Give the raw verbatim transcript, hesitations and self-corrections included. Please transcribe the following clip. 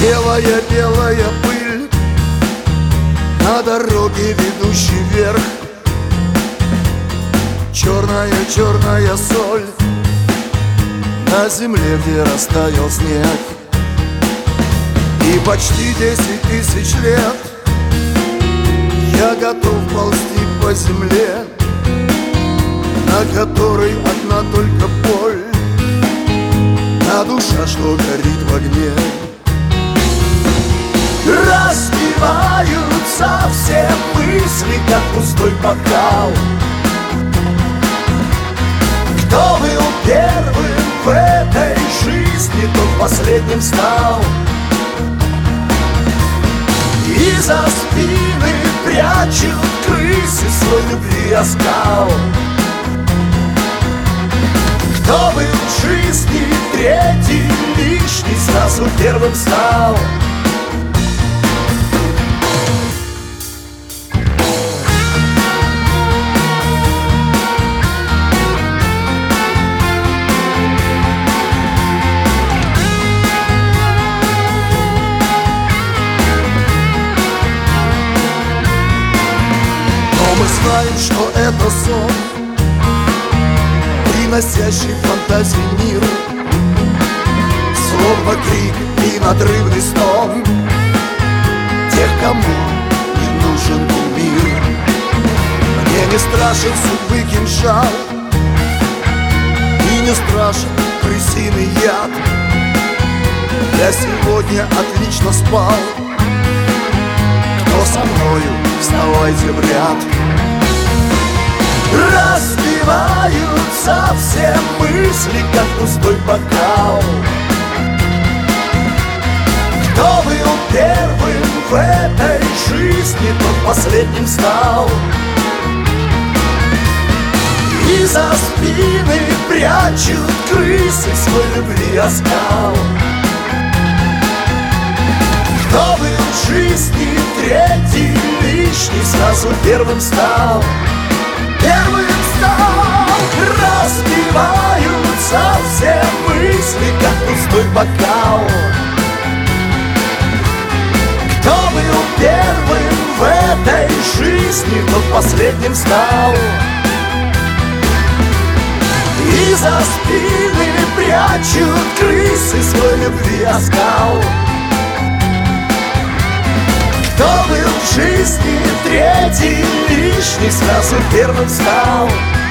Белая-белая пыль на дороге, ведущей вверх. Черная-черная соль на земле, где растаял снег. И почти десять тысяч лет я готов ползти по земле, на которой одна только боль, а душа, что горит в огне. Разбиваются все мысли, как пустой бокал. Кто был первым в этой жизни, тот последним стал. И за спины прячут крысы свой любви оскал. Кто был в жизни третий лишний, сразу первым стал. Мы знаем, что это сон, приносящий фантазии мир, словно крик и надрывный стон тех, кому не нужен был мир. Мне не страшен судьбы кинжал, и не страшен крысиный яд. Я сегодня отлично спал. Кто со мною, вставайте в ряд. Разбиваются все мысли, как пустой бокал. Кто был первым в этой жизни, тот последним стал. И за спины прячут крысы свой любви оскал. Кто был в жизни третий лишний, сразу первым стал. Первым стал. Разбиваются все мысли, как пустой бокал. Кто был первым в этой жизни, тот последним стал. И за спины прячут крысы свой любви оскал. Кто был в жизни третий лишний, сразу первым стал.